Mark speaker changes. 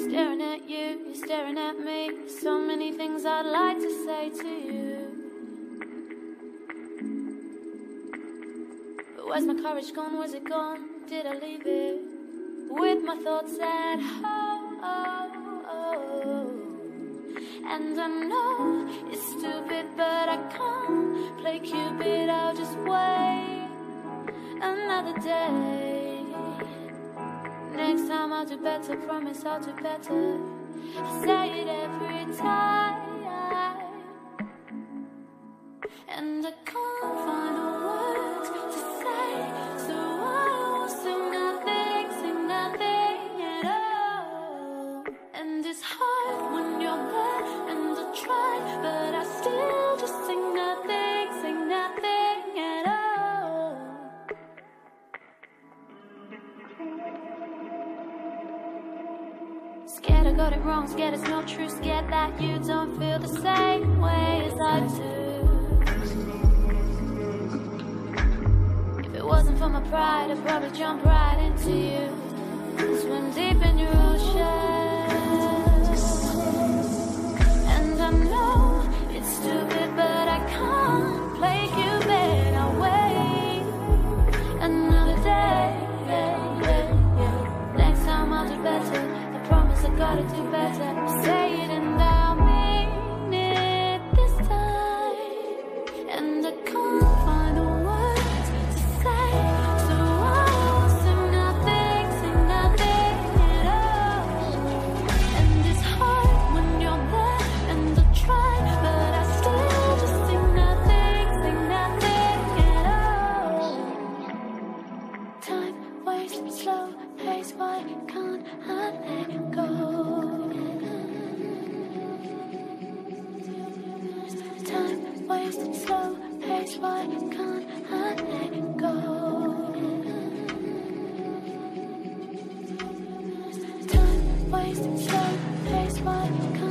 Speaker 1: Staring at you, you're staring at me. So many things I'd like to say to you, but where's my courage gone? Where's it gone? Did I leave it with my thoughts at home? And I know it's stupid, but I can't play Cupid. I'll just wait another day. Next time I'll do better, promise I'll do better. I say it every time, and I can't find the words to say, so I won't say nothing at all. And it's hard when you're there, and I try, but I still just say nothing at all. Scared I got it wrong, scared it's not true, scared that you don't feel the same way as I do. If it wasn't for my pride, I'd probably jump right into you, swim deep in your ocean. And I know it's stupid, but I can't play Cupid. I'll wait another day. Next time I'll do better, I promise I gotta do better. Say it and I'll mean it this time. And I can't find the words to say, so I won't say nothing at all. And it's hard when you're there, and I try, but I still just say nothing at all. Time waits, slow pace, why can't I let go? Time waits, slow pace, why can't I let go? Time waits, slow pace, why can't